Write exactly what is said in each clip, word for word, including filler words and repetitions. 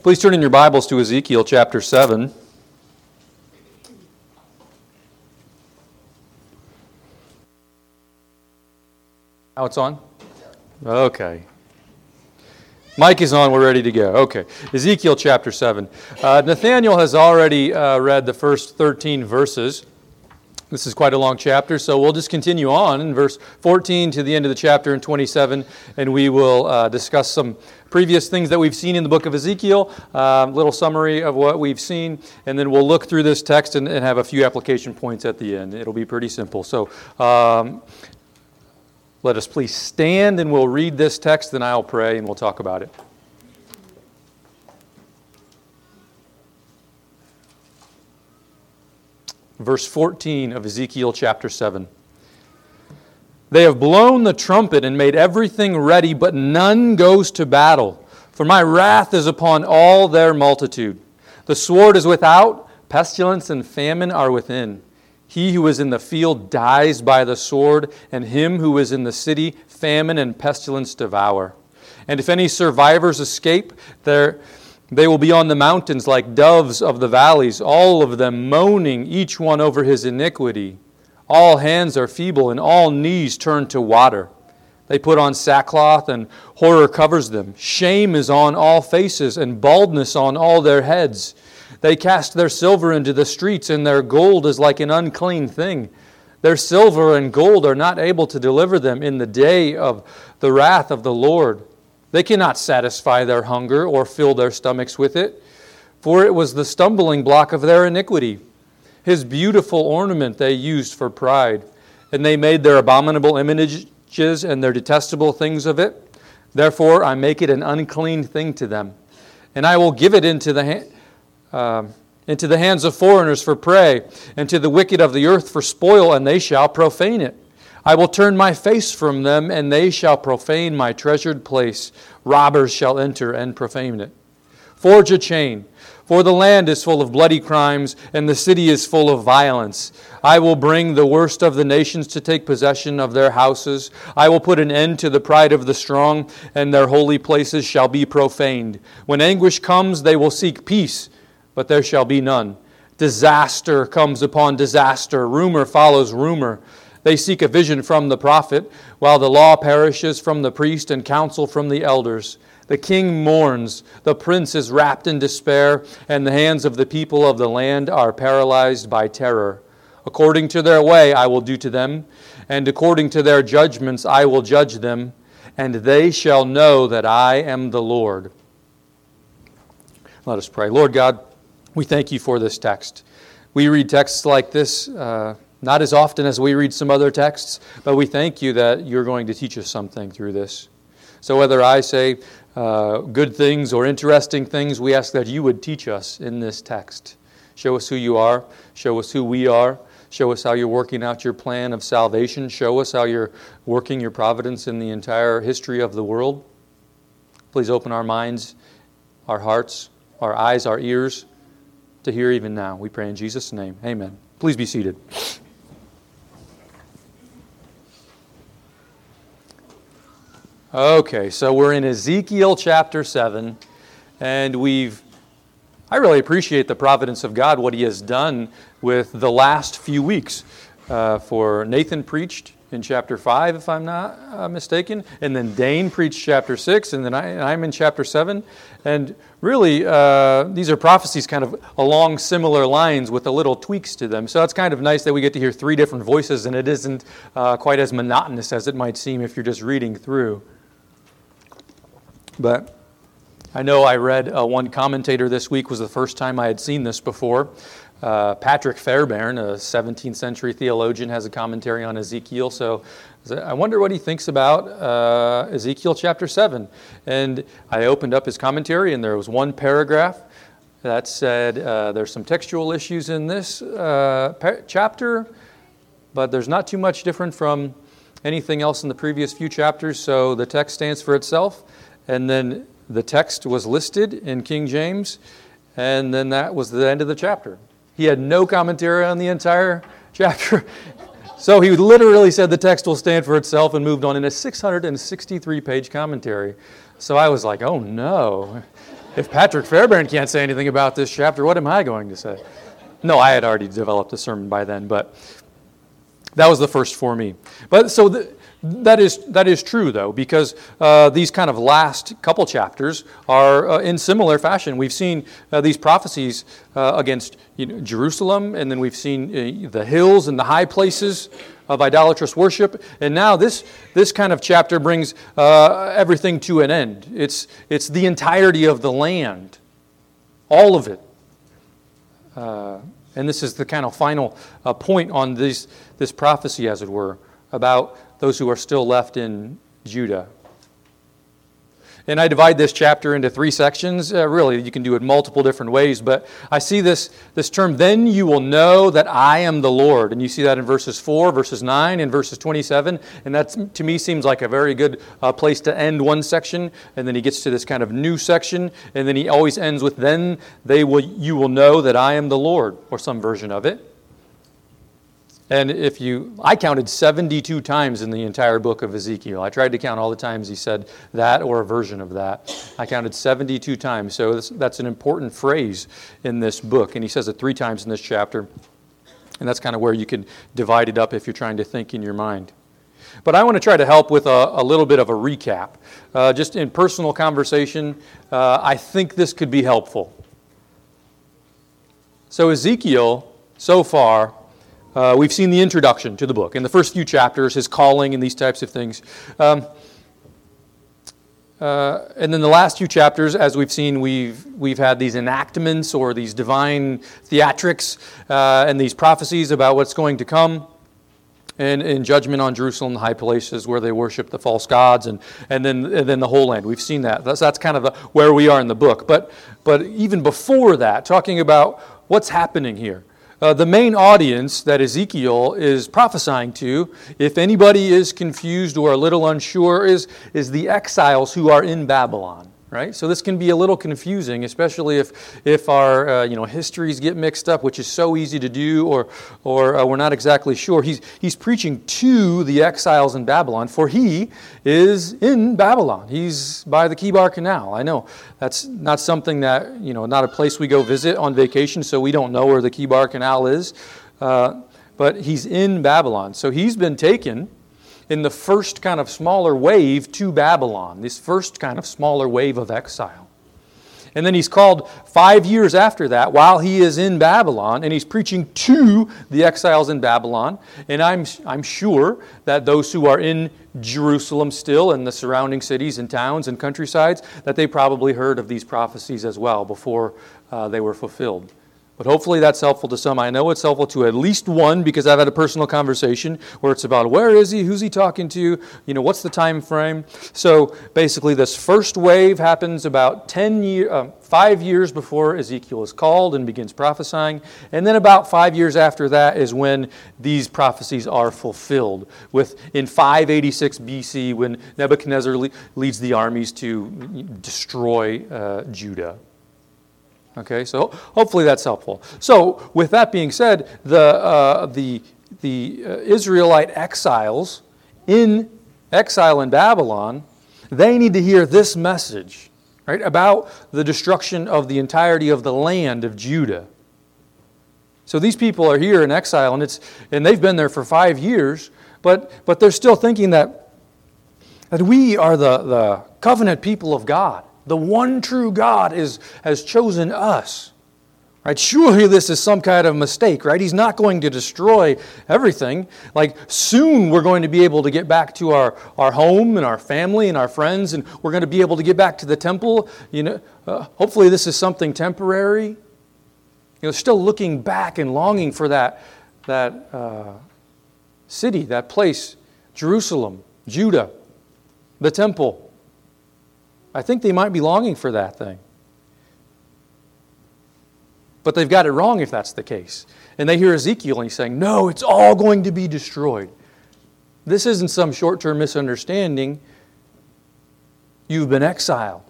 Please turn in your Bibles to Ezekiel chapter seven. Now it's on? Okay. Mic is on, we're ready to go. Okay, Ezekiel chapter seven. Uh, Nathaniel has already uh, read the first thirteen verses. This is quite a long chapter, so we'll just continue on in verse fourteen to the end of the chapter in twenty-seven, and we will uh, discuss some previous things that we've seen in the book of Ezekiel, a uh, little summary of what we've seen, and then we'll look through this text and, and have a few application points at the end. It'll be pretty simple. So um, let us please stand, and we'll read this text, then I'll pray, and we'll talk about it. Verse fourteen of Ezekiel chapter seven. They have blown the trumpet and made everything ready, but none goes to battle. For my wrath is upon all their multitude. The sword is without, pestilence and famine are within. He who is in the field dies by the sword, and him who is in the city famine and pestilence devour. And if any survivors escape, there they will be on the mountains like doves of the valleys, all of them moaning, each one over his iniquity. All hands are feeble, and all knees turn to water. They put on sackcloth, and horror covers them. Shame is on all faces, and baldness on all their heads. They cast their silver into the streets, and their gold is like an unclean thing. Their silver and gold are not able to deliver them in the day of the wrath of the Lord. They cannot satisfy their hunger or fill their stomachs with it, for it was the stumbling block of their iniquity. His beautiful ornament they used for pride, and they made their abominable images and their detestable things of it. Therefore I make it an unclean thing to them, and I will give it into the hand. Uh, into the hands of foreigners for prey, and to the wicked of the earth for spoil, and they shall profane it. I will turn my face from them, and they shall profane my treasured place. Robbers shall enter and profane it. Forge a chain, for the land is full of bloody crimes, and the city is full of violence. I will bring the worst of the nations to take possession of their houses. I will put an end to the pride of the strong, and their holy places shall be profaned. When anguish comes, they will seek peace, but there shall be none. Disaster comes upon disaster. Rumor follows rumor. They seek a vision from the prophet, while the law perishes from the priest and counsel from the elders. The king mourns, the prince is wrapped in despair, and the hands of the people of the land are paralyzed by terror. According to their way I will do to them, and according to their judgments I will judge them, and they shall know that I am the Lord. Let us pray. Lord God, we thank you for this text. We read texts like this uh, not as often as we read some other texts, but we thank you that you're going to teach us something through this. So whether I say uh, good things or interesting things, we ask that you would teach us in this text. Show us who you are. Show us who we are. Show us how you're working out your plan of salvation. Show us how you're working your providence in the entire history of the world. Please open our minds, our hearts, our eyes, our ears, to hear even now. We pray in Jesus' name. Amen. Please be seated. Okay, so we're in Ezekiel chapter seven, and we've, I really appreciate the providence of God, what He has done with the last few weeks. Uh, for Nathan preached in chapter five, if I'm not uh, mistaken, and then Dane preached chapter six, and then I, and I'm in chapter seven. And really, uh, these are prophecies kind of along similar lines with a little tweaks to them. So it's kind of nice that we get to hear three different voices, and it isn't uh, quite as monotonous as it might seem if you're just reading through. But I know I read uh, one commentator this week was the first time I had seen this before. Uh, Patrick Fairbairn, a seventeenth century theologian, has a commentary on Ezekiel. So I wonder what he thinks about uh, Ezekiel chapter seven. And I opened up his commentary, and there was one paragraph that said uh, there's some textual issues in this uh, pa- chapter, but there's not too much different from anything else in the previous few chapters, so the text stands for itself. And then the text was listed in King James, and then that was the end of the chapter. He had no commentary on the entire chapter. So he literally said the text will stand for itself and moved on in a six hundred sixty-three page commentary. So I was like, oh no. If Patrick Fairbairn can't say anything about this chapter, what am I going to say? No, I had already developed a sermon by then, but that was the first for me. But so the, that is that is true, though, because uh, these kind of last couple chapters are uh, in similar fashion. We've seen uh, these prophecies uh, against you know, Jerusalem, and then we've seen uh, the hills and the high places of idolatrous worship, and now this this kind of chapter brings uh, everything to an end. It's it's the entirety of the land, all of it. Uh, and this is the kind of final uh, point on this, this prophecy, as it were, about those who are still left in Judah. And I divide this chapter into three sections. Uh, really, you can do it multiple different ways, but I see this, this term, then you will know that I am the Lord. And you see that in verses four, verses nine, and verses twenty-seven. And that, to me, seems like a very good uh, place to end one section. And then he gets to this kind of new section. And then he always ends with, then they will, you will know that I am the Lord, or some version of it. And if you, I counted seventy-two times in the entire book of Ezekiel. I tried to count all the times he said that or a version of that. I counted seventy-two times. So that's, that's an important phrase in this book. And he says it three times in this chapter. And that's kind of where you can divide it up if you're trying to think in your mind. But I want to try to help with a, a little bit of a recap. Uh, just in personal conversation, uh, I think this could be helpful. So Ezekiel, so far, Uh, we've seen the introduction to the book. In the first few chapters, his calling and these types of things. Um, uh, and then the last few chapters, as we've seen, we've we've had these enactments or these divine theatrics uh, and these prophecies about what's going to come. And in judgment on Jerusalem, the high places where they worship the false gods, and and then and then the whole land. We've seen that. That's that's kind of the, where we are in the book. But but even before that, talking about what's happening here. Uh, the main audience that Ezekiel is prophesying to, if anybody is confused or a little unsure, is, is the exiles who are in Babylon, right? So this can be a little confusing, especially if if our uh, you know histories get mixed up, which is so easy to do, or or uh, we're not exactly sure. He's he's preaching to the exiles in Babylon, for he is in Babylon. He's by the Kibar Canal. I know that's not something that you know, not a place we go visit on vacation, so we don't know where the Kibar Canal is. Uh, but he's in Babylon, so he's been taken in the first kind of smaller wave to Babylon, this first kind of smaller wave of exile. And then he's called five years after that while he is in Babylon, and he's preaching to the exiles in Babylon. And I'm, I'm sure that those who are in Jerusalem still and the surrounding cities and towns and countrysides, that they probably heard of these prophecies as well before uh, they were fulfilled. But hopefully that's helpful to some. I know it's helpful to at least one because I've had a personal conversation where it's about where is he, who's he talking to, you know, what's the time frame. So basically this first wave happens about ten year, uh, five years before Ezekiel is called and begins prophesying. And then about five years after that is when these prophecies are fulfilled. With in five eighty-six B C when Nebuchadnezzar le- leads the armies to destroy uh, Judah. Okay, so hopefully that's helpful. So, with that being said, the uh, the the uh, Israelite exiles in exile in Babylon, they need to hear this message, right, about the destruction of the entirety of the land of Judah. So these people are here in exile, and it's and they've been there for five years, but but they're still thinking that that we are the the covenant people of God. The one true God is, has chosen us. Right? Surely this is some kind of mistake, right? He's not going to destroy everything. Like soon we're going to be able to get back to our, our home and our family and our friends, and we're going to be able to get back to the temple. You know, uh, hopefully this is something temporary. You know, still looking back and longing for that, that uh, city, that place, Jerusalem, Judah, the temple. I think they might be longing for that thing. But they've got it wrong if that's the case. And they hear Ezekiel and he's saying, no, it's all going to be destroyed. This isn't some short-term misunderstanding. You've been exiled.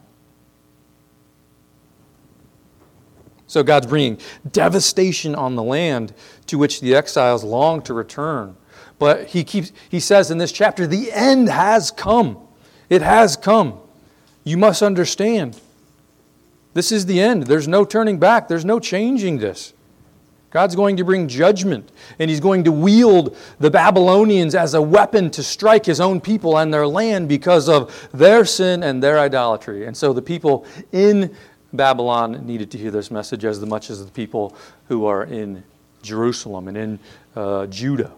So God's bringing devastation on the land to which the exiles long to return. But he keeps, he says in this chapter, the end has come. It has come. You must understand. This is the end. There's no turning back. There's no changing this. God's going to bring judgment, and He's going to wield the Babylonians as a weapon to strike His own people and their land because of their sin and their idolatry. And so the people in Babylon needed to hear this message as much as the people who are in Jerusalem and in uh, Judah.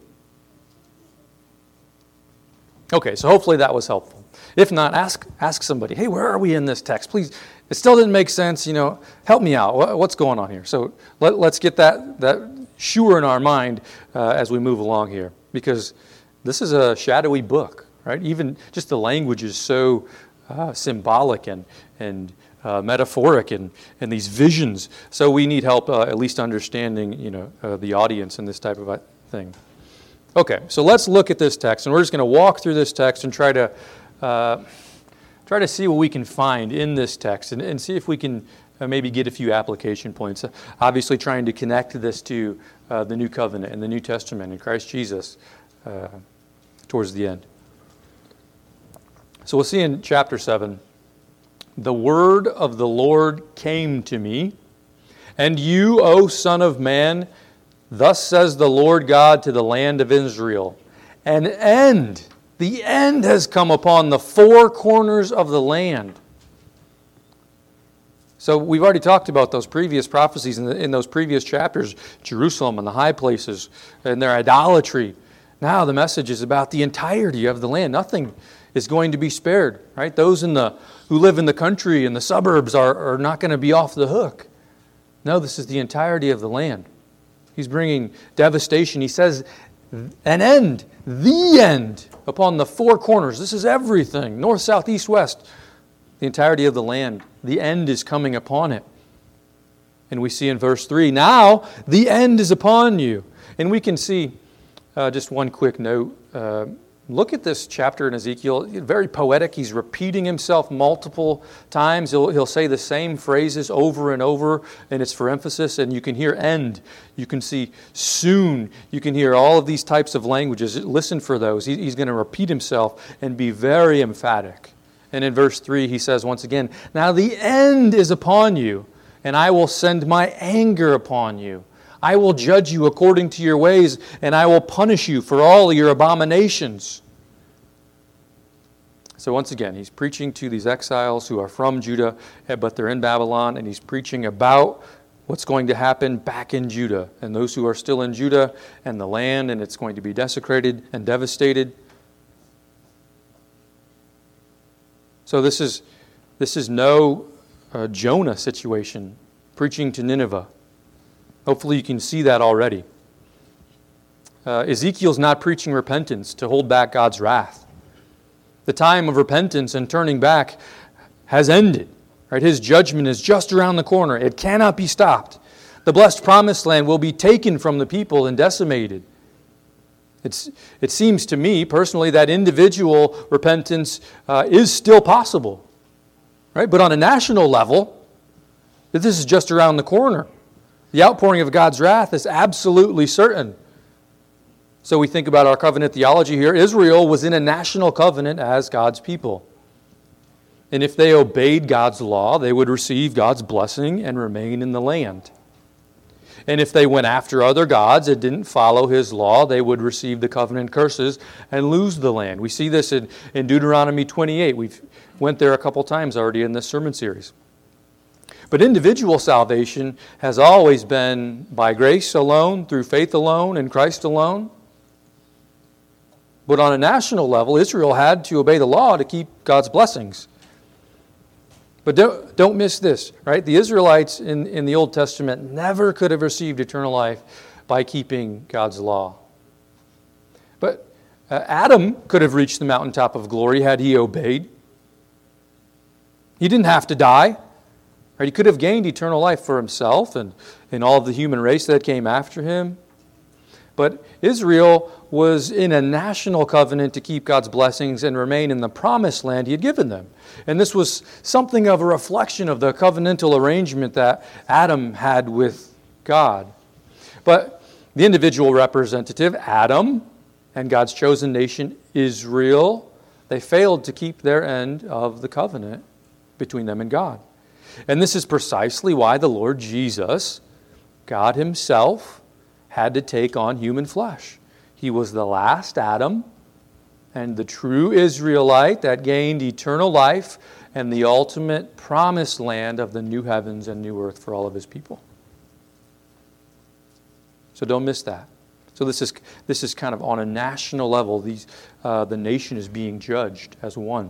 Okay, so hopefully that was helpful. If not, ask ask somebody, hey, where are we in this text? Please, it still didn't make sense, you know, help me out. What's going on here? So let, let's get that, that sure in our mind uh, as we move along here, because this is a shadowy book, right? Even just the language is so uh, symbolic and, and uh, metaphoric and, and these visions. So we need help uh, at least understanding, you know, uh, the audience and this type of thing. Okay, so let's look at this text, and we're just going to walk through this text and try to uh, try to see what we can find in this text, and, and see if we can uh, maybe get a few application points. Uh, obviously, trying to connect this to uh, the New Covenant and the New Testament and Christ Jesus uh, towards the end. So we'll see in chapter seven, the word of the Lord came to me, and you, O Son of Man, thus says the Lord God to the land of Israel, an end, the end has come upon the four corners of the land. So we've already talked about those previous prophecies in, the, in those previous chapters, Jerusalem and the high places and their idolatry. Now the message is about the entirety of the land. Nothing is going to be spared, right? Those in the who live in the country and the suburbs are, are not going to be off the hook. No, this is the entirety of the land. He's bringing devastation. He says, an end, the end, upon the four corners. This is everything, north, south, east, west. The entirety of the land. The end is coming upon it. And we see in verse three, now the end is upon you. And we can see, uh, just one quick note, uh, look at this chapter in Ezekiel. Very poetic. He's repeating himself multiple times. He'll, he'll say the same phrases over and over, and it's for emphasis. And you can hear end. You can see soon. You can hear all of these types of languages. Listen for those. He, he's going to repeat himself and be very emphatic. And in verse three, he says once again, now the end is upon you, and I will send my anger upon you. I will judge you according to your ways, and I will punish you for all your abominations. So once again, he's preaching to these exiles who are from Judah, but they're in Babylon, and he's preaching about what's going to happen back in Judah, and those who are still in Judah and the land, and it's going to be desecrated and devastated. So this is this is no uh, Jonah situation, preaching to Nineveh. Hopefully you can see that already. Uh, Ezekiel's not preaching repentance to hold back God's wrath. The time of repentance and turning back has ended. Right? His judgment is just around the corner. It cannot be stopped. The blessed promised land will be taken from the people and decimated. It's, it seems to me personally that individual repentance uh, is still possible. Right? But on a national level, this is just around the corner. The outpouring of God's wrath is absolutely certain. So we think about our covenant theology here. Israel was in a national covenant as God's people. And if they obeyed God's law, they would receive God's blessing and remain in the land. And if they went after other gods and didn't follow His law, they would receive the covenant curses and lose the land. We see this in, in Deuteronomy twenty-eight. We've went there a couple times already in this sermon series. But individual salvation has always been by grace alone, through faith alone, in Christ alone. But on a national level, Israel had to obey the law to keep God's blessings. But don't, don't miss this, right? The Israelites in, in the Old Testament never could have received eternal life by keeping God's law. But uh, Adam could have reached the mountaintop of glory had he obeyed. He didn't have to die. Right? He could have gained eternal life for himself and, and all of the human race that came after him. But Israel was in a national covenant to keep God's blessings and remain in the promised land He had given them. And this was something of a reflection of the covenantal arrangement that Adam had with God. But the individual representative, Adam, and God's chosen nation, Israel, they failed to keep their end of the covenant between them and God. And this is precisely why the Lord Jesus, God himself, had to take on human flesh. He was the last Adam and the true Israelite that gained eternal life and the ultimate promised land of the new heavens and new earth for all of his people. So don't miss that. So this is this is kind of on a national level. These uh, the nation is being judged as one.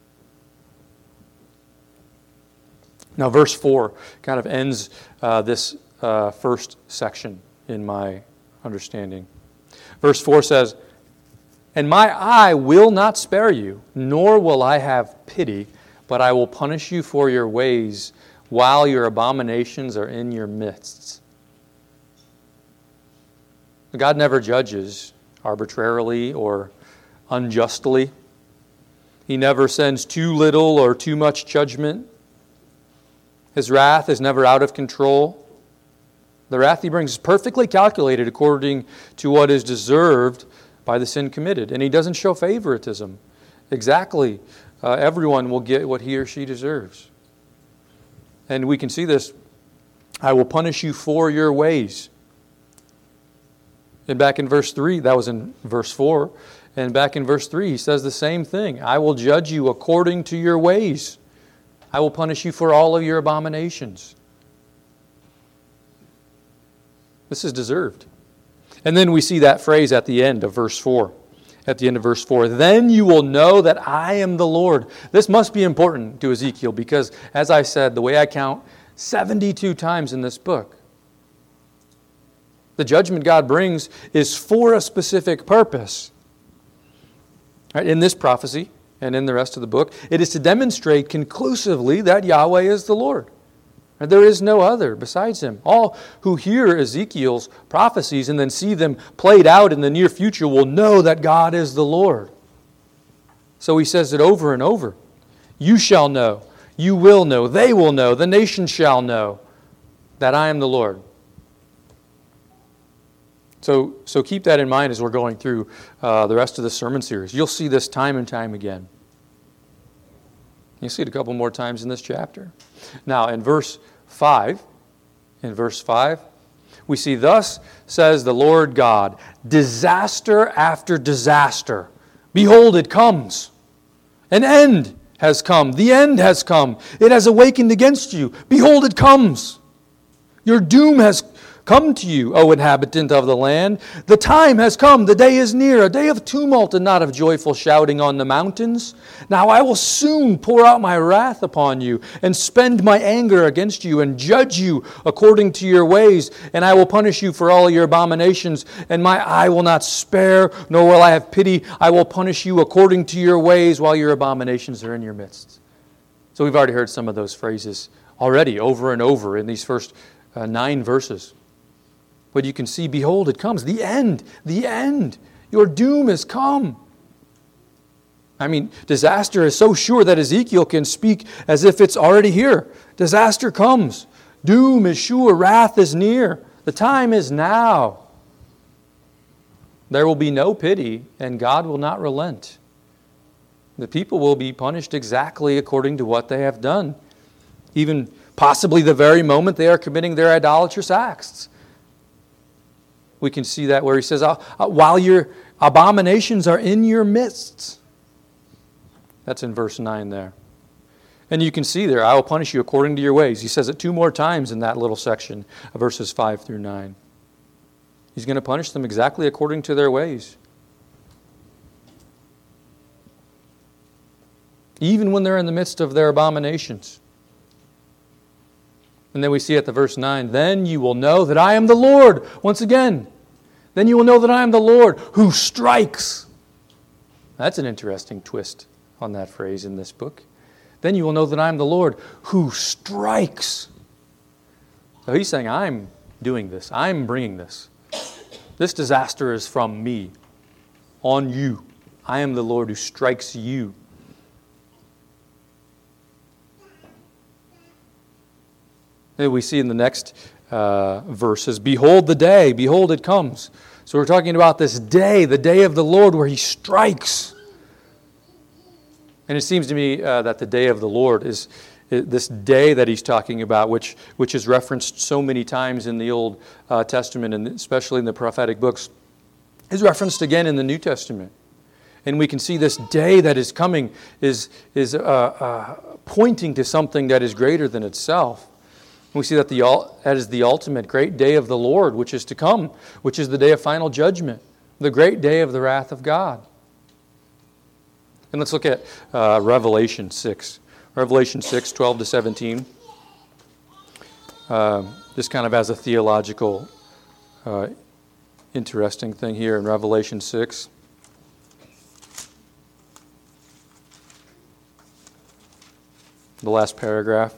Now, verse four kind of ends uh, this uh, first section in my understanding. Verse four says, "And my eye will not spare you, nor will I have pity, but I will punish you for your ways while your abominations are in your midst." God never judges arbitrarily or unjustly. He never sends too little or too much judgment. His wrath is never out of control. The wrath he brings is perfectly calculated according to what is deserved by the sin committed. And he doesn't show favoritism. Exactly. Uh, everyone will get what he or she deserves. And we can see this. "I will punish you for your ways." And back in verse three, that was in verse four. And back in verse three, he says the same thing. "I will judge you according to your ways. I will punish you for all of your abominations." This is deserved. And then we see that phrase at the end of verse four. At the end of verse four, "Then you will know that I am the Lord." This must be important to Ezekiel because, as I said, the way I count, seventy-two times in this book. The judgment God brings is for a specific purpose. Right? In this prophecy and in the rest of the book, it is to demonstrate conclusively that Yahweh is the Lord. Right? There is no other besides him. All who hear Ezekiel's prophecies and then see them played out in the near future will know that God is the Lord. So he says it over and over. You shall know, you will know, they will know, the nation shall know that I am the Lord. So, so keep that in mind as we're going through uh, the rest of the sermon series. You'll see this time and time again. You'll see it a couple more times in this chapter. Now, in verse five, in verse five, we see, "Thus says the Lord God, disaster after disaster. Behold, it comes. An end has come. The end has come. It has awakened against you. Behold, it comes. Your doom has come to you, O inhabitant of the land. The time has come, the day is near, a day of tumult and not of joyful shouting on the mountains. Now I will soon pour out my wrath upon you and spend my anger against you and judge you according to your ways. And I will punish you for all your abominations. And my eye will not spare, nor will I have pity. I will punish you according to your ways while your abominations are in your midst." So we've already heard some of those phrases already over and over in these first uh, nine verses. But you can see, behold, it comes. The end. The end. Your doom has come. I mean, disaster is so sure that Ezekiel can speak as if it's already here. Disaster comes. Doom is sure. Wrath is near. The time is now. There will be no pity, and God will not relent. The people will be punished exactly according to what they have done, even possibly the very moment they are committing their idolatrous acts. We can see that where he says, while your abominations are in your midst. That's in verse nine there. And you can see there, I will punish you according to your ways. He says it two more times in that little section of verses five through nine. He's going to punish them exactly according to their ways. Even when they're in the midst of their abominations. And then we see at the verse nine, "Then you will know that I am the Lord." Once again, then you will know that I am the Lord who strikes. That's an interesting twist on that phrase in this book. Then you will know that I am the Lord who strikes. So he's saying, I'm doing this. I'm bringing this. This disaster is from me, on you. I am the Lord who strikes you. And we see in the next uh, verses, "Behold the day, behold it comes." So we're talking about this day, the day of the Lord where he strikes. And it seems to me uh, that the day of the Lord is, this day that he's talking about, which, which is referenced so many times in the Old uh, Testament, and especially in the prophetic books, is referenced again in the New Testament. And we can see this day that is coming is, is uh, uh, pointing to something that is greater than itself. We see that the, that is the ultimate great day of the Lord, which is to come, which is the day of final judgment, the great day of the wrath of God. And let's look at uh, Revelation six. Revelation six, twelve to seventeen. Uh, just kind of as a theological uh, interesting thing here in Revelation six. The last paragraph.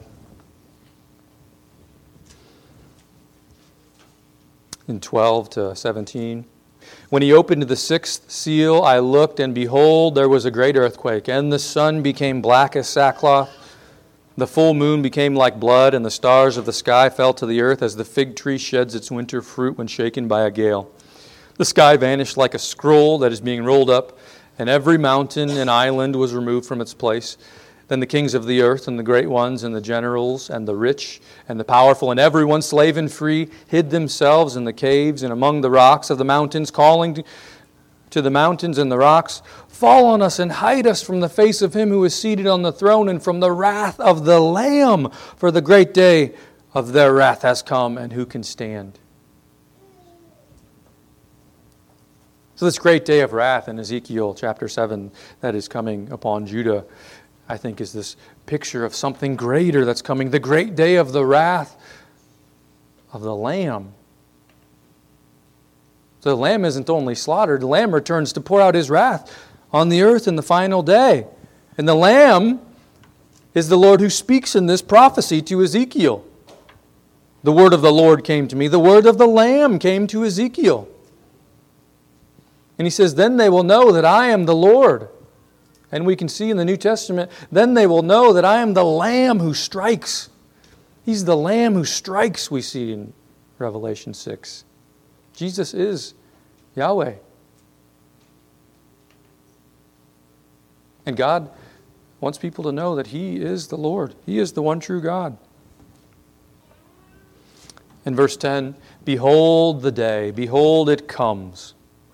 In twelve to seventeen. When he opened the sixth seal, I looked, and behold, there was a great earthquake, and the sun became black as sackcloth. The full moon became like blood, and the stars of the sky fell to the earth as the fig tree sheds its winter fruit when shaken by a gale. The sky vanished like a scroll that is being rolled up, and every mountain and island was removed from its place. Then the kings of the earth and the great ones and the generals and the rich and the powerful and everyone, slave and free, hid themselves in the caves and among the rocks of the mountains, calling to the mountains and the rocks, fall on us and hide us from the face of him who is seated on the throne and from the wrath of the Lamb, for the great day of their wrath has come, and who can stand? So this great day of wrath in Ezekiel chapter seven that is coming upon Judah, I think, is this picture of something greater that's coming, the great day of the wrath of the Lamb. So the Lamb isn't only slaughtered, the Lamb returns to pour out his wrath on the earth in the final day. And the Lamb is the Lord who speaks in this prophecy to Ezekiel. The word of the Lord came to me. The word of the Lamb came to Ezekiel. And he says, then they will know that I am the Lord. And we can see in the New Testament, then they will know that I am the Lamb who strikes. He's the Lamb who strikes, we see in Revelation six. Jesus is Yahweh. And God wants people to know that He is the Lord. He is the one true God. In verse ten, behold the day, behold it comes.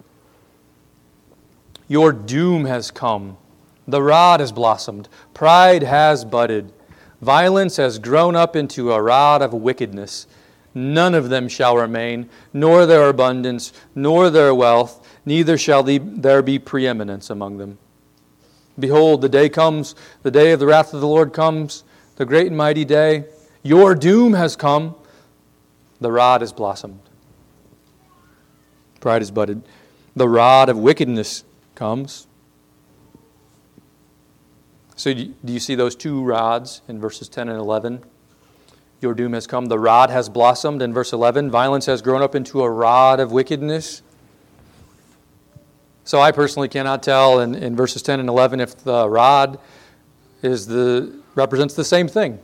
Your doom has come. The rod has blossomed. Pride has budded. Violence has grown up into a rod of wickedness. None of them shall remain, nor their abundance, nor their wealth, neither shall there be preeminence among them. Behold, the day comes, the day of the wrath of the Lord comes, the great and mighty day. Your doom has come. The rod has blossomed. Pride has budded. The rod of wickedness comes. So do you see those two rods in verses ten and eleven? Your doom has come. The rod has blossomed in verse eleven. Violence has grown up into a rod of wickedness. So I personally cannot tell in, in verses ten and eleven if the rod is the represents the same thing.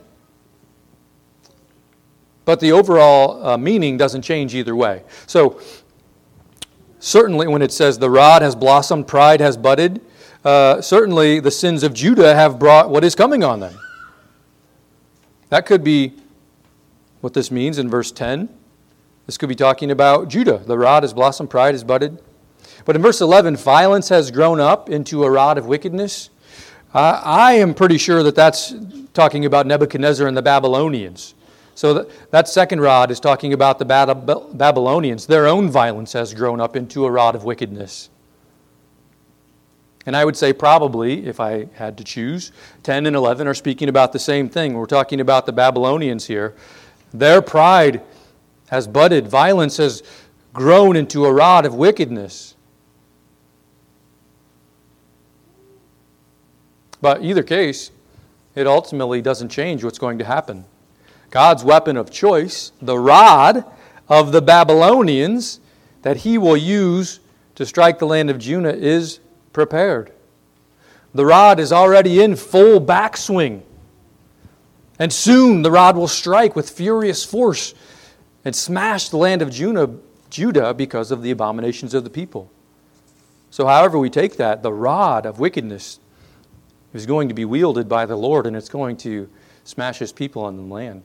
But the overall uh, meaning doesn't change either way. So certainly when it says the rod has blossomed, pride has budded, Uh, certainly the sins of Judah have brought what is coming on them. That could be what this means in verse ten. This could be talking about Judah. The rod has blossomed, pride has budded. But in verse eleven, violence has grown up into a rod of wickedness. Uh, I am pretty sure that that's talking about Nebuchadnezzar and the Babylonians. So that, that second rod is talking about the Bab- Babylonians. Their own violence has grown up into a rod of wickedness. And I would say probably, if I had to choose, ten and eleven are speaking about the same thing. We're talking about the Babylonians here. Their pride has budded. Violence has grown into a rod of wickedness. But either case, it ultimately doesn't change what's going to happen. God's weapon of choice, the rod of the Babylonians that He will use to strike the land of Judah, is prepared. The rod is already in full backswing. And soon the rod will strike with furious force and smash the land of Judah because of the abominations of the people. So however we take that, the rod of wickedness is going to be wielded by the Lord, and it's going to smashes people on the land.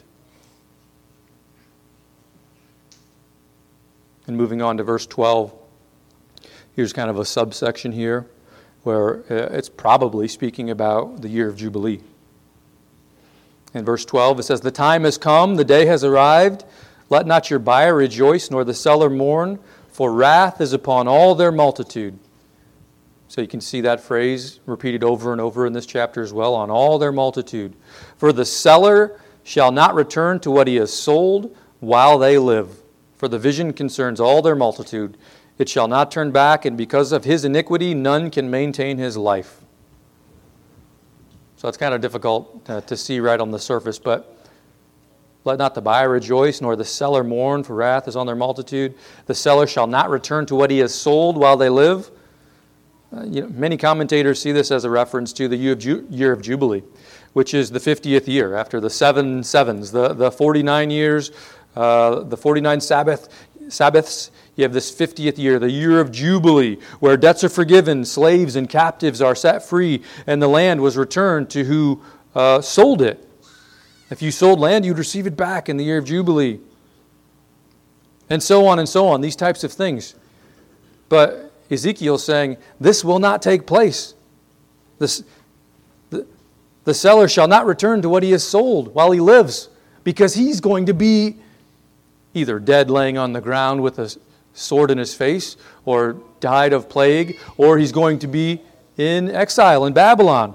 And moving on to verse twelve, here's kind of a subsection here where it's probably speaking about the year of Jubilee. In verse twelve, it says, "The time has come, the day has arrived. Let not your buyer rejoice, nor the seller mourn, for wrath is upon all their multitude." So you can see that phrase repeated over and over in this chapter as well, on all their multitude. "For the seller shall not return to what he has sold while they live. For the vision concerns all their multitude. It shall not turn back, and because of his iniquity, none can maintain his life." So it's kind of difficult uh, to see right on the surface, but "Let not the buyer rejoice, nor the seller mourn, for wrath is on their multitude. The seller shall not return to what he has sold while they live." Uh, you know, many commentators see this as a reference to the year of, Ju- year of Jubilee, which is the fiftieth year, after the seven sevens, the, the forty-nine years, uh, the forty-nine Sabbath, Sabbaths. You have this fiftieth year, the year of Jubilee, where debts are forgiven, slaves and captives are set free, and the land was returned to who uh, sold it. If you sold land, you'd receive it back in the year of Jubilee. And so on and so on, these types of things. But Ezekiel's saying, this will not take place. This, the, the seller shall not return to what he has sold while he lives, because he's going to be either dead laying on the ground with a sword in his face, or died of plague, or he's going to be in exile in Babylon.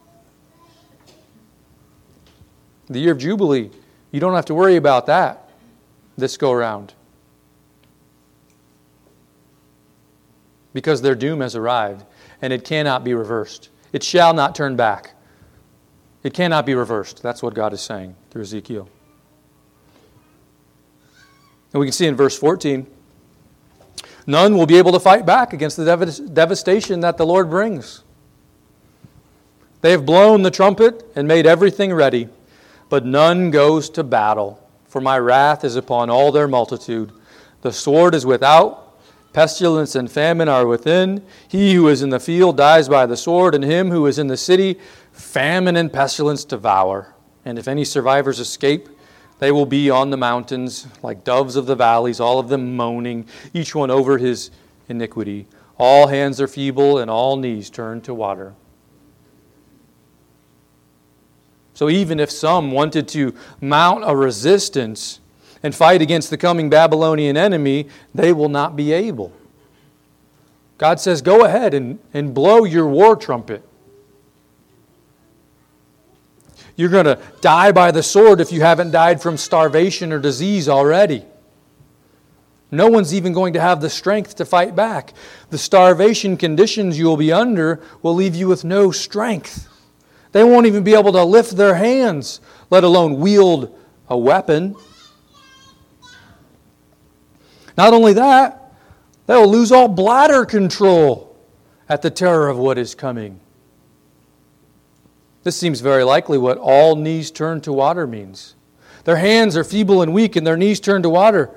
The year of Jubilee, you don't have to worry about that this go around, because their doom has arrived, and it cannot be reversed. It shall not turn back. It cannot be reversed. That's what God is saying through Ezekiel. And we can see in verse fourteen, none will be able to fight back against the dev- devastation that the Lord brings. "They have blown the trumpet and made everything ready, but none goes to battle. For my wrath is upon all their multitude. The sword is without, pestilence and famine are within. He who is in the field dies by the sword, and him who is in the city famine and pestilence devour. And if any survivors escape, they will be on the mountains like doves of the valleys, all of them moaning, each one over his iniquity. All hands are feeble, and all knees turn to water." So even if some wanted to mount a resistance and fight against the coming Babylonian enemy, they will not be able. God says, go ahead and, and blow your war trumpet. You're going to die by the sword if you haven't died from starvation or disease already. No one's even going to have the strength to fight back. The starvation conditions you will be under will leave you with no strength. They won't even be able to lift their hands, let alone wield a weapon. Not only that, they will lose all bladder control at the terror of what is coming. This seems very likely what all knees turn to water means. Their hands are feeble and weak, and their knees turn to water.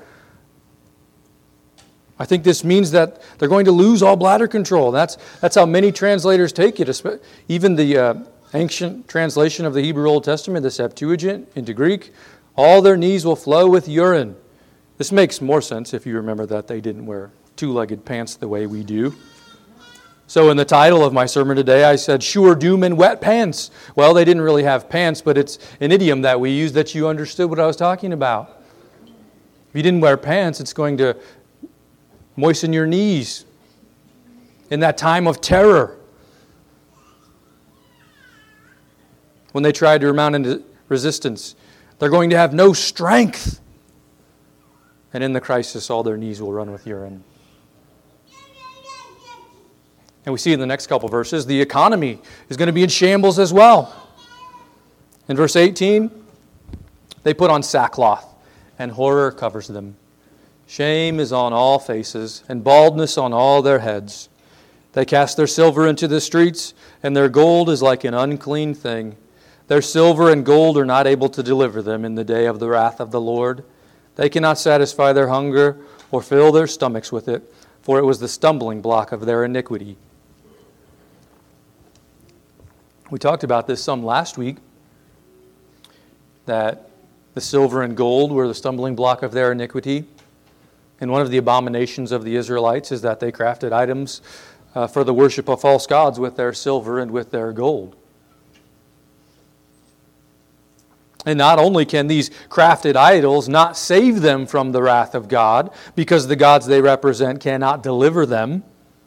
I think this means that they're going to lose all bladder control. That's, that's how many translators take it. Even the uh, ancient translation of the Hebrew Old Testament, the Septuagint, into Greek, all their knees will flow with urine. This makes more sense if you remember that they didn't wear two-legged pants the way we do. So in the title of my sermon today, I said, sure doom and wet pants. Well, they didn't really have pants, but it's an idiom that we use that you understood what I was talking about. If you didn't wear pants, it's going to moisten your knees in that time of terror. When they tried to mount into resistance, they're going to have no strength. And in the crisis, all their knees will run with urine. And we see in the next couple verses, the economy is going to be in shambles as well. In verse eighteen, they put on sackcloth, and horror covers them. Shame is on all faces, and baldness on all their heads. They cast their silver into the streets, and their gold is like an unclean thing. Their silver and gold are not able to deliver them in the day of the wrath of the Lord. They cannot satisfy their hunger or fill their stomachs with it, for it was the stumbling block of their iniquity. We talked about this some last week. that the silver and gold were the stumbling block of their iniquity. And one of the abominations of the Israelites is that they crafted items uh, for the worship of false gods with their silver and with their gold. And not only can these crafted idols not save them from the wrath of God, because the gods they represent cannot deliver them,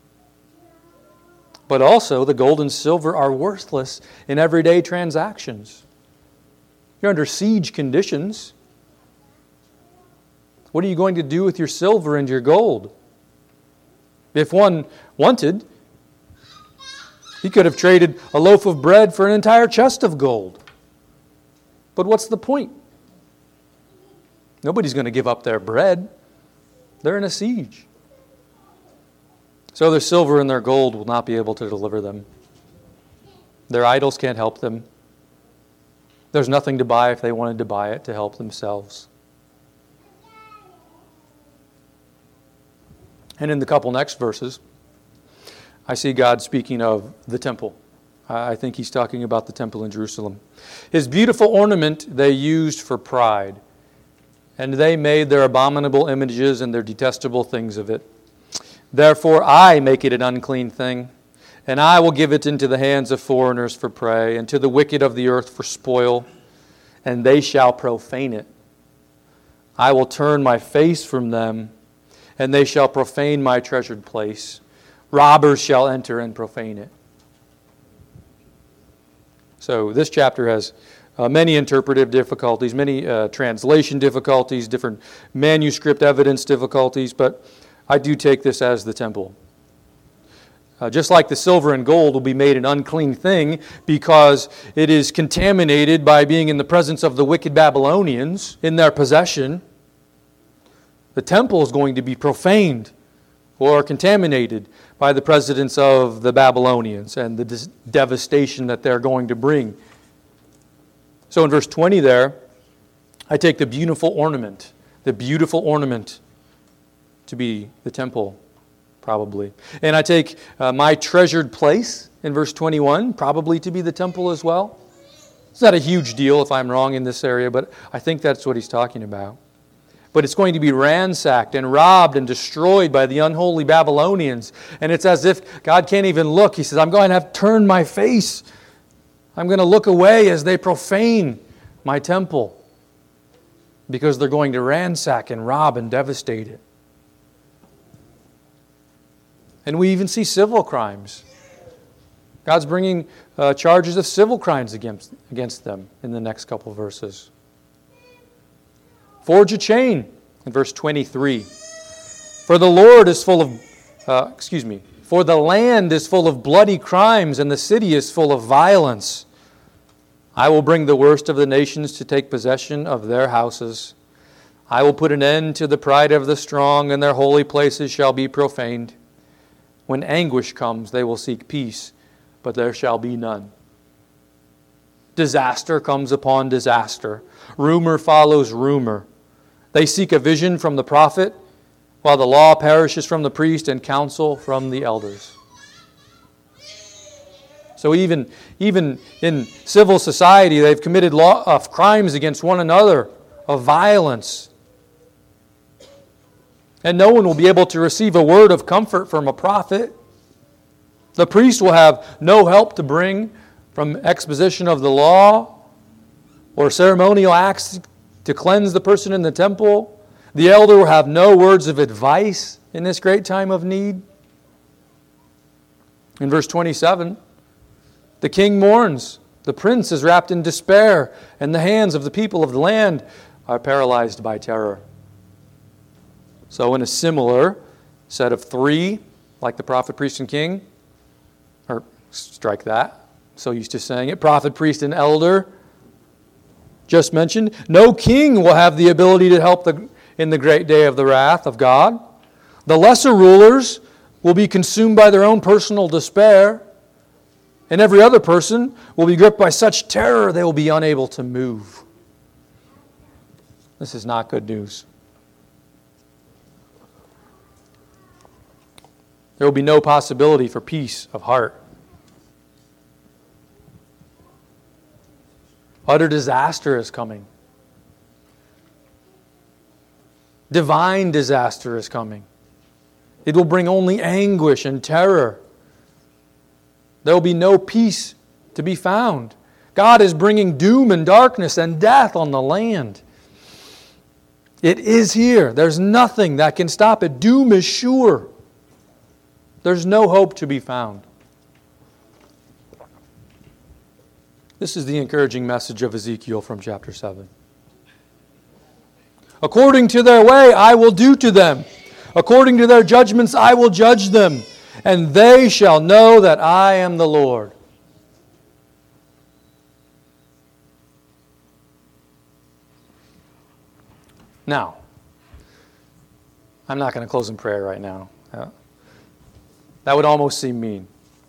but also the gold and silver are worthless in everyday transactions. You're under siege conditions. What are you going to do with your silver and your gold? If one wanted, he could have traded a loaf of bread for an entire chest of gold. But what's the point? Nobody's going to give up their bread. They're in a siege. So their silver and their gold will not be able to deliver them. Their idols can't help them. There's nothing to buy if they wanted to buy it to help themselves. And in the couple next verses, I see God speaking of the temple. I think he's talking about the temple in Jerusalem. His beautiful ornament they used for pride, and they made their abominable images and their detestable things of it. Therefore I make it an unclean thing, and I will give it into the hands of foreigners for prey, and to the wicked of the earth for spoil, and they shall profane it. I will turn my face from them, and they shall profane my treasured place. Robbers shall enter and profane it. So this chapter has uh, many interpretive difficulties, many uh, translation difficulties, different manuscript evidence difficulties, but I do take this as the temple. Uh, just like the silver and gold will be made an unclean thing because it is contaminated by being in the presence of the wicked Babylonians in their possession, the temple is going to be profaned or contaminated by the presence of the Babylonians and the dis- devastation that they're going to bring. So in verse twenty there, I take the beautiful ornament, the beautiful ornament to be the temple, probably. And I take uh, my treasured place in verse twenty-one, probably to be the temple as well. It's not a huge deal if I'm wrong in this area, but I think that's what he's talking about. But it's going to be ransacked and robbed and destroyed by the unholy Babylonians. And it's as if God can't even look. He says, I'm going to have to turn my face. I'm going to look away as they profane my temple, because they're going to ransack and rob and devastate it. And we even see civil crimes. God's bringing uh, charges of civil crimes against, against them in the next couple of verses. Forge a chain in verse twenty-three. For the Lord is full of, uh, excuse me, for the land is full of bloody crimes and the city is full of violence. I will bring the worst of the nations to take possession of their houses. I will put an end to the pride of the strong, and their holy places shall be profaned. When anguish comes, they will seek peace, but there shall be none. Disaster comes upon disaster. Rumor follows rumor. They seek a vision from the prophet, while the law perishes from the priest and counsel from the elders. So even, even in civil society, they've committed law of crimes against one another, of violence. And no one will be able to receive a word of comfort from a prophet. The priest will have no help to bring from exposition of the law or ceremonial acts to cleanse the person in the temple. The elder will have no words of advice in this great time of need. In verse twenty-seven, the king mourns. The prince is wrapped in despair, and the hands of the people of the land are paralyzed by terror. So in a similar set of three, like the prophet, priest, and king, or strike that, so used to saying it, prophet, priest, and elder, just mentioned, no king will have the ability to help the, in the great day of the wrath of God. The lesser rulers will be consumed by their own personal despair, and every other person will be gripped by such terror they will be unable to move. This is not good news. There will be no possibility for peace of heart. Utter disaster is coming. Divine disaster is coming. It will bring only anguish and terror. There will be no peace to be found. God is bringing doom and darkness and death on the land. It is here. There's nothing that can stop it. Doom is sure. There's no hope to be found. This is the encouraging message of Ezekiel from chapter seven. According to their way, I will do to them. According to their judgments, I will judge them. And they shall know that I am the Lord. Now, I'm not going to close in prayer right now. Uh, that would almost seem mean.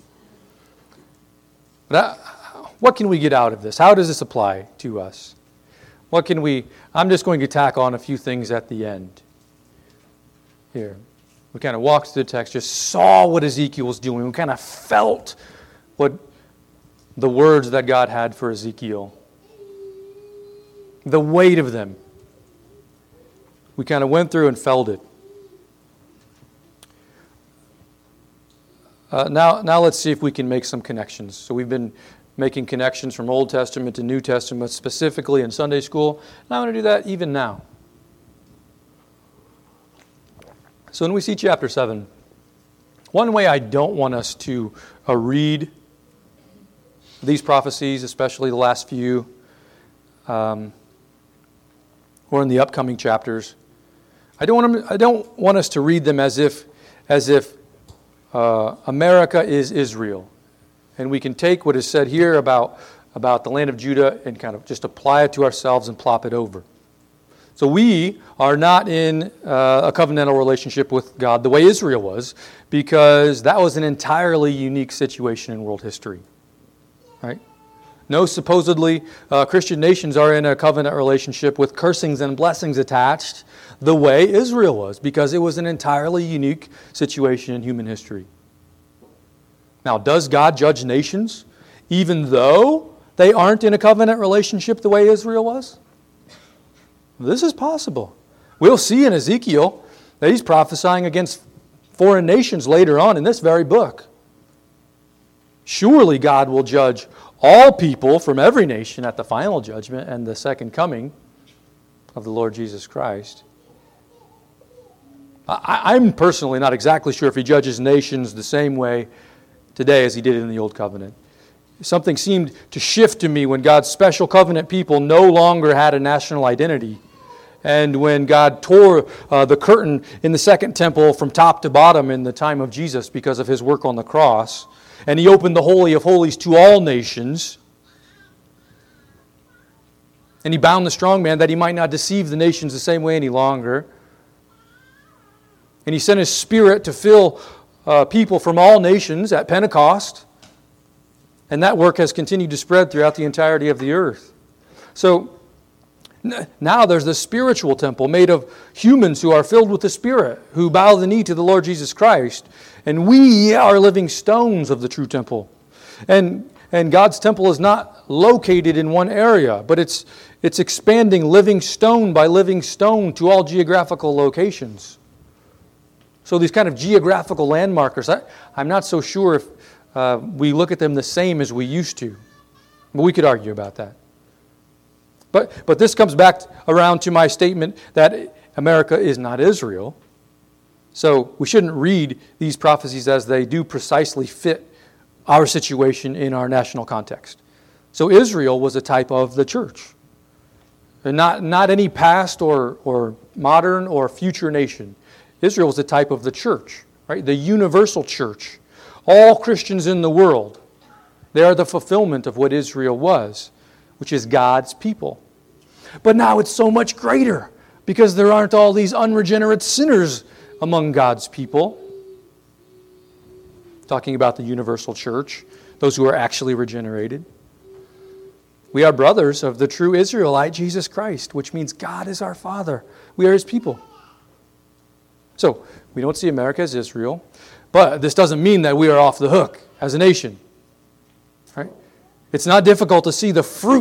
But I, what can we get out of this? How does this apply to us? What can we... I'm just going to tack on a few things at the end. Here. We kind of walked through the text, just saw what Ezekiel was doing. We kind of felt what the words that God had for Ezekiel. The weight of them. We kind of went through and felt it. Uh, now, now let's see if we can make some connections. So we've been making connections from Old Testament to New Testament, specifically in Sunday school. And I want to do that even now. So when we see chapter seven, one way I don't want us to uh, read these prophecies, especially the last few, um, or in the upcoming chapters, I don't want them, I don't want us to read them as if as if uh, America is Israel, and we can take what is said here about about the land of Judah and kind of just apply it to ourselves and plop it over. So we are not in uh, a covenantal relationship with God the way Israel was, because that was an entirely unique situation in world history. Right? No supposedly uh, Christian nations are in a covenant relationship with cursings and blessings attached the way Israel was, because it was an entirely unique situation in human history. Now, does God judge nations even though they aren't in a covenant relationship the way Israel was? This is possible. We'll see in Ezekiel that he's prophesying against foreign nations later on in this very book. Surely God will judge all people from every nation at the final judgment and the second coming of the Lord Jesus Christ. I, I'm personally not exactly sure if he judges nations the same way today as he did in the Old Covenant. Something seemed to shift to me when God's special covenant people no longer had a national identity. And when God tore uh, the curtain in the second temple from top to bottom in the time of Jesus because of his work on the cross, and he opened the Holy of Holies to all nations, and he bound the strong man that he might not deceive the nations the same way any longer, and he sent his Spirit to fill uh, people from all nations at Pentecost, and that work has continued to spread throughout the entirety of the earth. So now there's the spiritual temple made of humans who are filled with the Spirit, who bow the knee to the Lord Jesus Christ. And we are living stones of the true temple. And, and God's temple is not located in one area, but it's, it's expanding living stone by living stone to all geographical locations. So these kind of geographical landmarkers, I, I'm not so sure if uh, we look at them the same as we used to. But we could argue about that. But, but this comes back around to my statement that America is not Israel. So we shouldn't read these prophecies as they do precisely fit our situation in our national context. So Israel was a type of the church. And not, not any past or, or modern or future nation. Israel was a type of the church, right? The universal church. All Christians in the world, they are the fulfillment of what Israel was, which is God's people. But now it's so much greater because there aren't all these unregenerate sinners among God's people. Talking about the universal church, those who are actually regenerated. We are brothers of the true Israelite, Jesus Christ, which means God is our Father. We are His people. So, we don't see America as Israel, but this doesn't mean that we are off the hook as a nation. Right? It's not difficult to see the fruit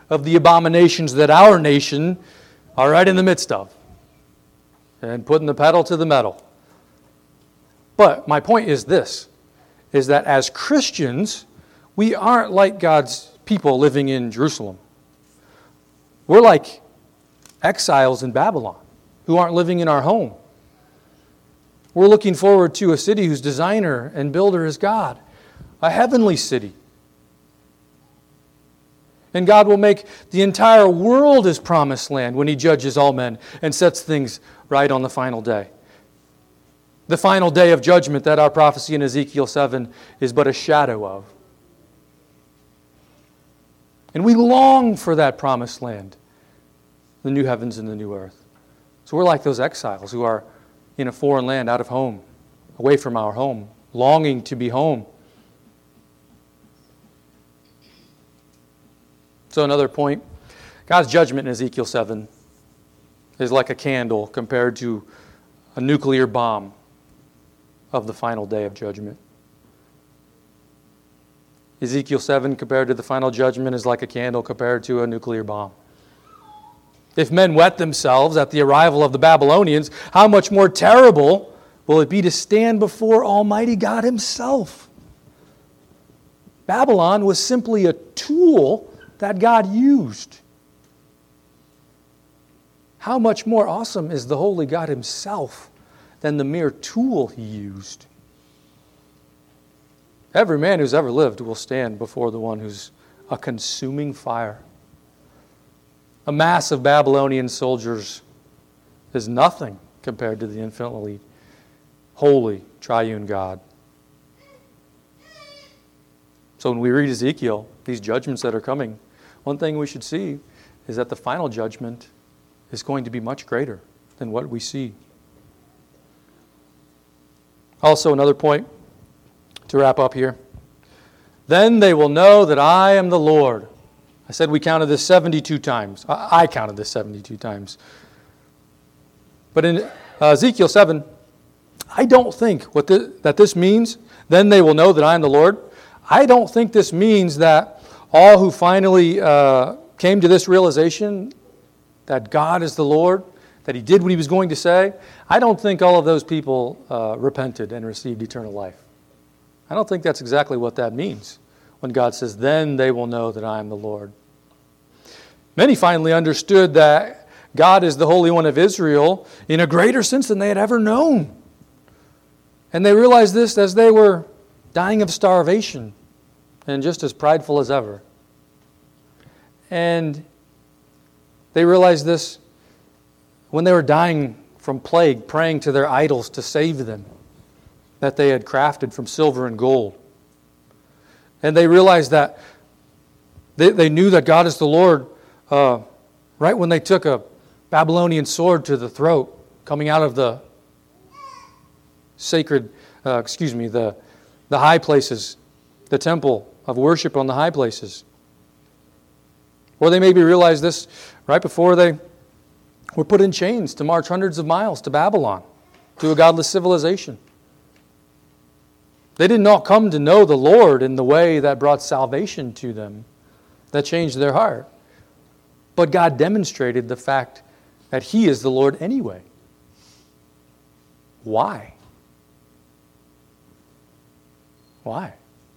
of the abominations that our nation are right in the midst of, and putting the pedal to the metal. But my point is this, is that as Christians, we aren't like God's people living in Jerusalem. We're like exiles in Babylon who aren't living in our home. We're looking forward to a city whose designer and builder is God, a heavenly city. And God will make the entire world His promised land when He judges all men and sets things right on the final day. The final day of judgment that our prophecy in Ezekiel seven is but a shadow of. And we long for that promised land, the new heavens and the new earth. So we're like those exiles who are in a foreign land, out of home, away from our home, longing to be home. So another point, God's judgment in Ezekiel seven is like a candle compared to a nuclear bomb of the final day of judgment. Ezekiel seven compared to the final judgment is like a candle compared to a nuclear bomb. If men wet themselves at the arrival of the Babylonians, how much more terrible will it be to stand before Almighty God Himself? Babylon was simply a tool that God used. How much more awesome is the holy God Himself than the mere tool He used? Every man who's ever lived will stand before the one who's a consuming fire. A mass of Babylonian soldiers is nothing compared to the infinitely holy, triune God. So when we read Ezekiel, these judgments that are coming, one thing we should see is that the final judgment is going to be much greater than what we see. Also, another point to wrap up here. Then they will know that I am the Lord. I said we counted this seventy-two times. I counted this seventy-two times. But in uh, Ezekiel seven, I don't think what this, that this means, then they will know that I am the Lord. I don't think this means that all who finally uh, came to this realization that God is the Lord, that He did what He was going to say, I don't think all of those people uh, repented and received eternal life. I don't think that's exactly what that means when God says, then they will know that I am the Lord. Many finally understood that God is the Holy One of Israel in a greater sense than they had ever known. And they realized this as they were dying of starvation and just as prideful as ever. And they realized this when they were dying from plague, praying to their idols to save them, that they had crafted from silver and gold. And they realized that they, they knew that God is the Lord uh, right when they took a Babylonian sword to the throat, coming out of the sacred, uh, excuse me, the, the high places, the temple of worship on the high places. Or they maybe realized this right before they were put in chains to march hundreds of miles to Babylon, to a godless civilization. They did not come to know the Lord in the way that brought salvation to them, that changed their heart. But God demonstrated the fact that He is the Lord anyway. Why? Why?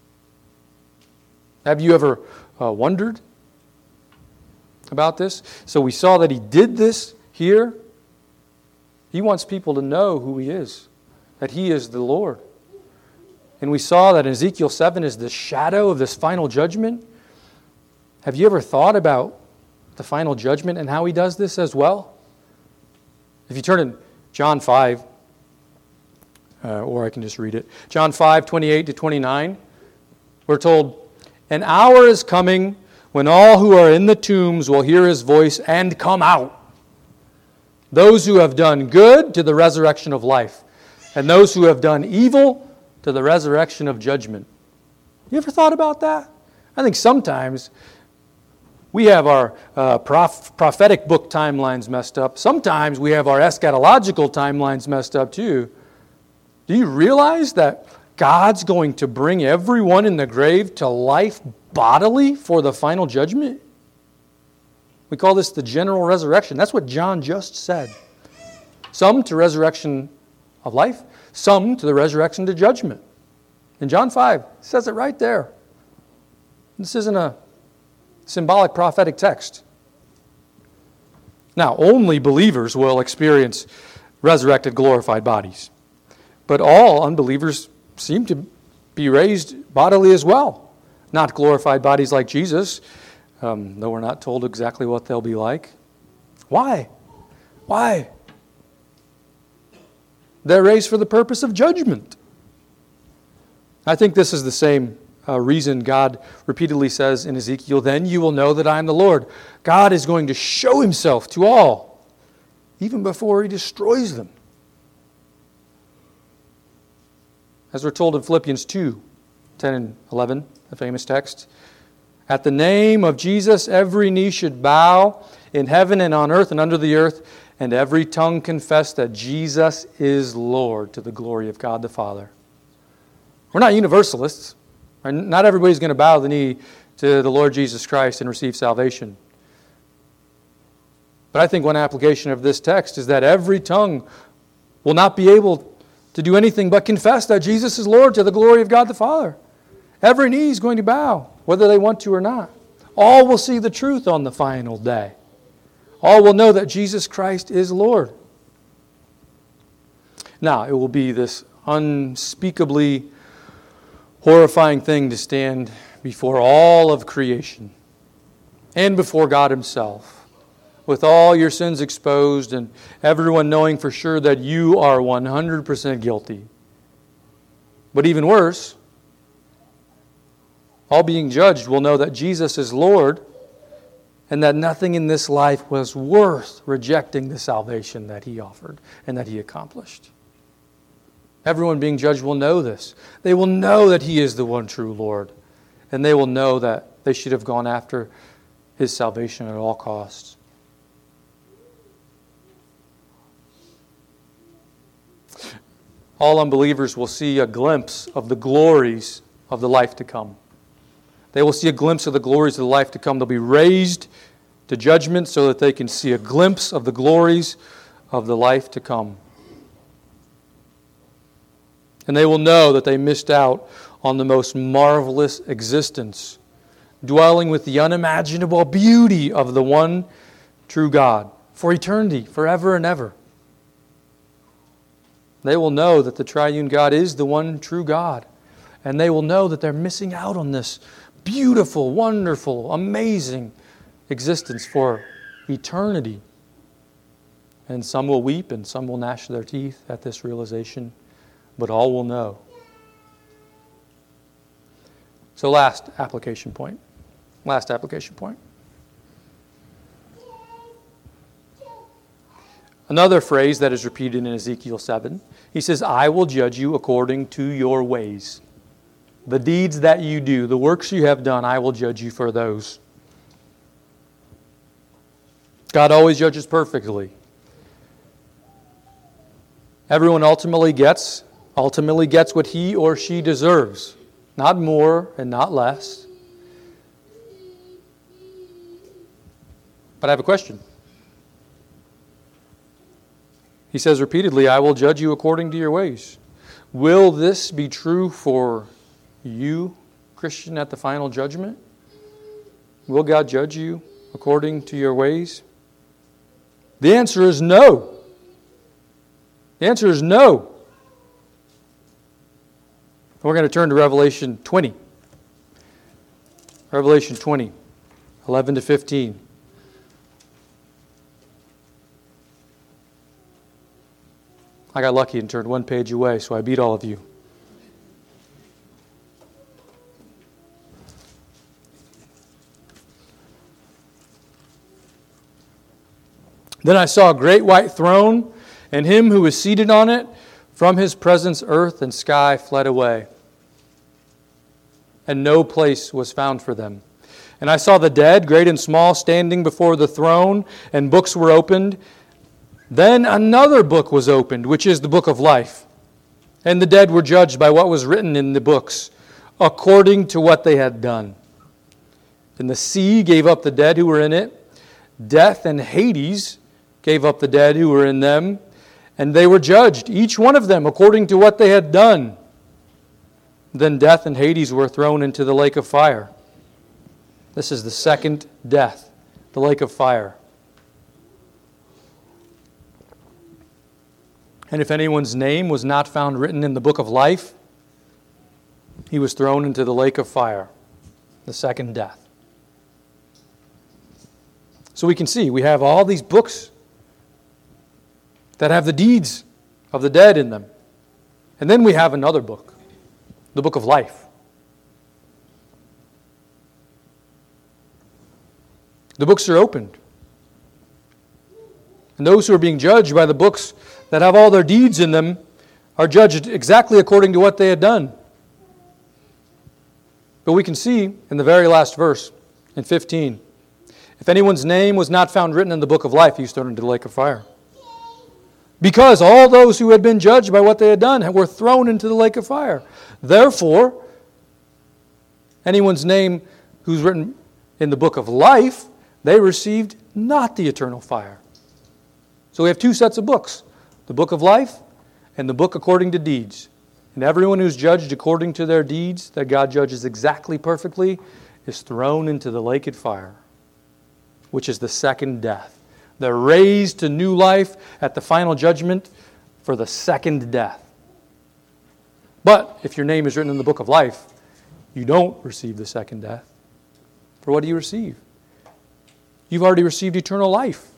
Have you ever uh, wondered about this? So we saw that He did this here. He wants people to know who He is, that He is the Lord. And we saw that Ezekiel seven is the shadow of this final judgment. Have you ever thought about the final judgment and how He does this as well? If you turn in John five, uh, or I can just read it. John five, twenty-eight to twenty-nine, we're told, an hour is coming when all who are in the tombs will hear His voice and come out. Those who have done good to the resurrection of life, and those who have done evil to the resurrection of judgment. You ever thought about that? I think sometimes we have our uh, prof- prophetic book timelines messed up. Sometimes we have our eschatological timelines messed up too. Do you realize that God's going to bring everyone in the grave to life bodily for the final judgment? We call this the general resurrection. That's what John just said. Some to resurrection of life, some to the resurrection to judgment. In John five, it says it right there. This isn't a symbolic prophetic text. Now, only believers will experience resurrected, glorified bodies. But all unbelievers seem to be raised bodily as well. Not glorified bodies like Jesus, um, though we're not told exactly what they'll be like. Why? Why? They're raised for the purpose of judgment. I think this is the same uh, reason God repeatedly says in Ezekiel, "Then you will know that I am the Lord." God is going to show himself to all, even before he destroys them. As we're told in Philippians two, ten and eleven, the famous text, "At the name of Jesus, every knee should bow in heaven and on earth and under the earth, and every tongue confess that Jesus is Lord, to the glory of God the Father." We're not universalists. Not everybody's going to bow the knee to the Lord Jesus Christ and receive salvation. But I think one application of this text is that every tongue will not be able to do anything but confess that Jesus is Lord, to the glory of God the Father. Every knee is going to bow, whether they want to or not. All will see the truth on the final day. All will know that Jesus Christ is Lord. Now, it will be this unspeakably horrifying thing to stand before all of creation and before God himself, with all your sins exposed and everyone knowing for sure that you are one hundred percent guilty. But even worse, all being judged will know that Jesus is Lord and that nothing in this life was worth rejecting the salvation that he offered and that he accomplished. Everyone being judged will know this. They will know that he is the one true Lord, and they will know that they should have gone after his salvation at all costs. All unbelievers will see a glimpse of the glories of the life to come. They will see a glimpse of the glories of the life to come. They'll be raised to judgment so that they can see a glimpse of the glories of the life to come. And they will know that they missed out on the most marvelous existence, dwelling with the unimaginable beauty of the one true God for eternity, forever and ever. They will know that the triune God is the one true God. And they will know that they're missing out on this beautiful, wonderful, amazing existence for eternity. And some will weep and some will gnash their teeth at this realization, but all will know. So last application point. Last application point. Another phrase that is repeated in Ezekiel seven. He says, "I will judge you according to your ways." The deeds that you do, the works you have done, I will judge you for those. God always judges perfectly. Everyone ultimately gets, ultimately gets what he or she deserves. Not more and not less. But I have a question. He says repeatedly, "I will judge you according to your ways." Will this be true for you, Christian, at the final judgment? Will God judge you according to your ways? The answer is no. The answer is no. We're going to turn to Revelation twenty. Revelation twenty, eleven to fifteen. I got lucky and turned one page away, so I beat all of you. Then I saw a great white throne, and him who was seated on it. From his presence earth and sky fled away, and no place was found for them. And I saw the dead, great and small, standing before the throne, and books were opened. Then another book was opened, which is the book of life. And the dead were judged by what was written in the books, according to what they had done. And the sea gave up the dead who were in it. Death and Hades gave up the dead who were in them, and they were judged, each one of them, according to what they had done. Then death and Hades were thrown into the lake of fire. This is the second death, the lake of fire. And if anyone's name was not found written in the book of life, he was thrown into the lake of fire, the second death. So we can see, we have all these books that have the deeds of the dead in them. And then we have another book, the book of life. The books are opened. And those who are being judged by the books that have all their deeds in them are judged exactly according to what they had done. But we can see in the very last verse, in fifteen, if anyone's name was not found written in the book of life, he was thrown into the lake of fire. Because all those who had been judged by what they had done were thrown into the lake of fire. Therefore, anyone's name who's written in the book of life, they received not the eternal fire. So we have two sets of books, the book of life and the book according to deeds. And everyone who's judged according to their deeds, that God judges exactly perfectly, is thrown into the lake of fire, which is the second death. They're raised to new life at the final judgment for the second death. But if your name is written in the book of life, you don't receive the second death. For what do you receive? You've already received eternal life.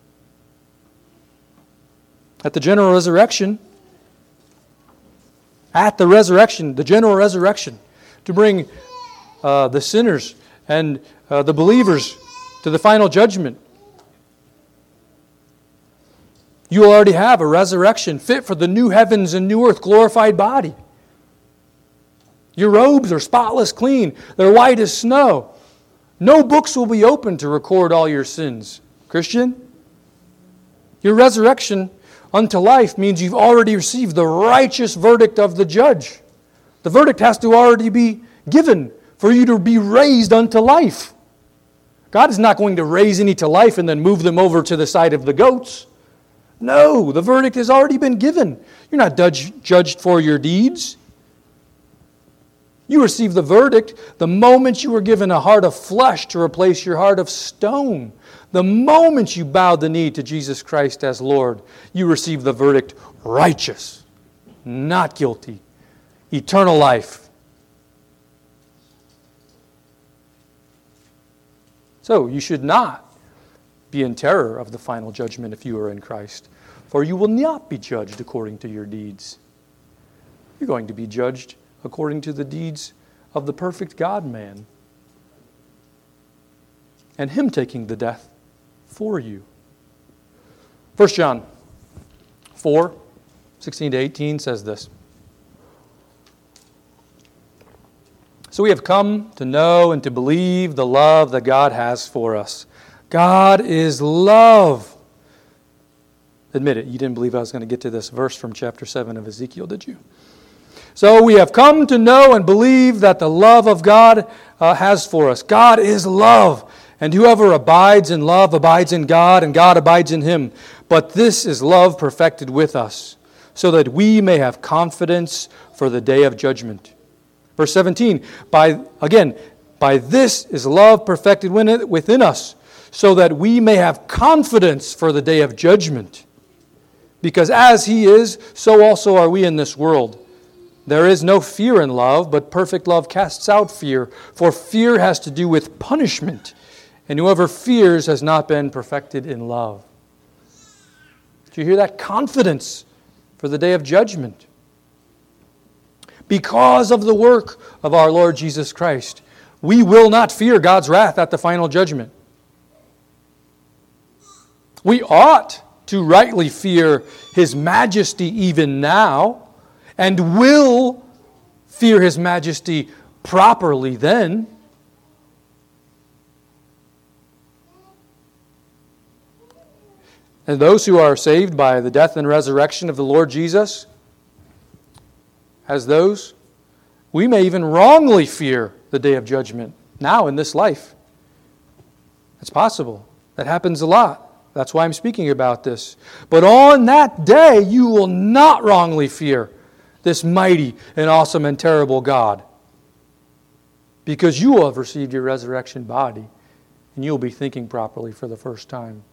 At the general resurrection, at the resurrection, the general resurrection, to bring uh, the sinners and uh, the believers to the final judgment, you will already have a resurrection fit for the new heavens and new earth, glorified body. Your robes are spotless clean. They're white as snow. No books will be opened to record all your sins. Christian, your resurrection unto life means you've already received the righteous verdict of the judge. The verdict has to already be given for you to be raised unto life. God is not going to raise any to life and then move them over to the side of the goats. No, the verdict has already been given. You're not judge, judged for your deeds. You receive the verdict the moment you were given a heart of flesh to replace your heart of stone. The moment you bowed the knee to Jesus Christ as Lord, you receive the verdict righteous, not guilty, eternal life. So you should not be in terror of the final judgment if you are in Christ, for you will not be judged according to your deeds. You're going to be judged according to the deeds of the perfect God-man and Him taking the death for you. First John four, sixteen to eighteen says this. So we have come to know and to believe the love that God has for us. God is love. Admit it, you didn't believe I was going to get to this verse from chapter seven of Ezekiel, did you? So we have come to know and believe that the love of God uh, has for us. God is love, and whoever abides in love abides in God, and God abides in him. But this is love perfected with us, so that we may have confidence for the day of judgment. Verse seventeen, by again, by this is love perfected within us, so that we may have confidence for the day of judgment. Because as He is, so also are we in this world. There is no fear in love, but perfect love casts out fear. For fear has to do with punishment, and whoever fears has not been perfected in love. Do you hear that? Confidence for the day of judgment. Because of the work of our Lord Jesus Christ, we will not fear God's wrath at the final judgment. We ought to rightly fear His majesty even now, and will fear His majesty properly then. And those who are saved by the death and resurrection of the Lord Jesus, as those, we may even wrongly fear the day of judgment now in this life. It's possible. That happens a lot. That's why I'm speaking about this. But on that day, you will not wrongly fear this mighty and awesome and terrible God, because you will have received your resurrection body, and you'll be thinking properly for the first time.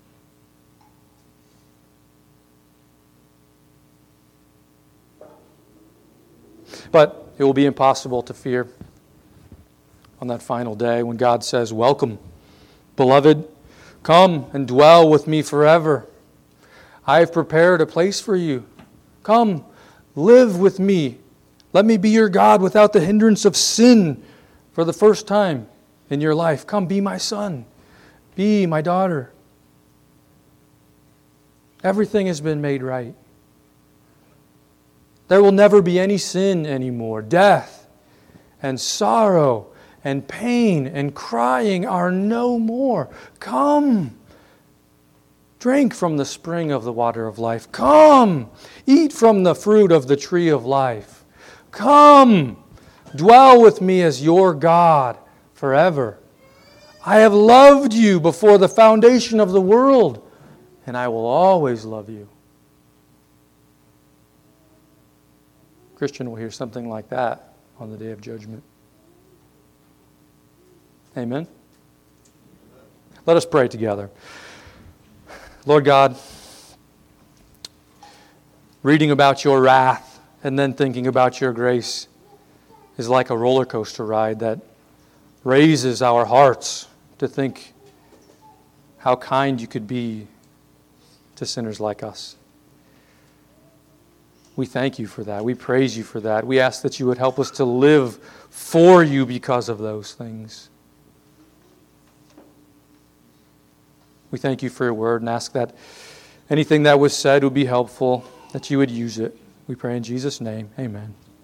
But it will be impossible to fear on that final day when God says, "Welcome, beloved, come and dwell with me forever. I have prepared a place for you. Come, live with me. Let me be your God without the hindrance of sin for the first time in your life. Come, be my son. Be my daughter." Everything has been made right. There will never be any sin anymore. Death and sorrow and pain and crying are no more. Come, drink from the spring of the water of life. Come, eat from the fruit of the tree of life. Come, dwell with me as your God forever. I have loved you before the foundation of the world, and I will always love you. Christian will hear something like that on the day of judgment. Amen. Let us pray together. Lord God, reading about your wrath and then thinking about your grace is like a roller coaster ride that raises our hearts to think how kind you could be to sinners like us. We thank you for that. We praise you for that. We ask that you would help us to live for you because of those things. We thank you for your word and ask that anything that was said would be helpful, that you would use it. We pray in Jesus' name. Amen.